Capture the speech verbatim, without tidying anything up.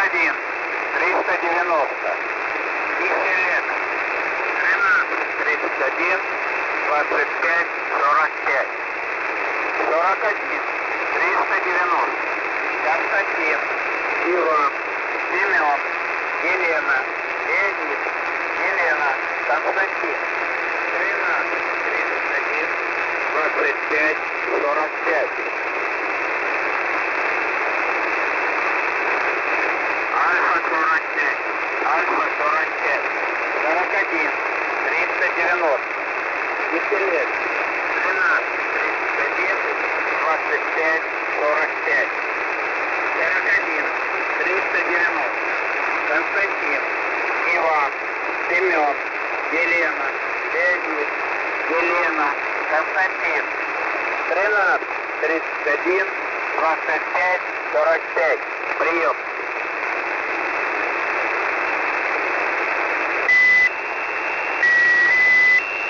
один, триста девяносто. Киселек. тринадцать, тридцать один, двадцать пять, сорок пять. сорок один, триста девяносто. Константин. Иван. Семен. Елена. Леонид. Елена. Константин. тринадцать, тридцать один, двадцать пять, сорок пять. Альфа сорок пять. Альфа сорок пять. сорок один, триста девяносто. Киселек. тринадцать, тридцать один, двадцать пять, сорок пять. сорок один, триста девяносто. Константин. Иван. Семен. Елена. Леонид. Елена. Константин. тринадцать, тридцать один, двадцать пять, сорок пять. Прием.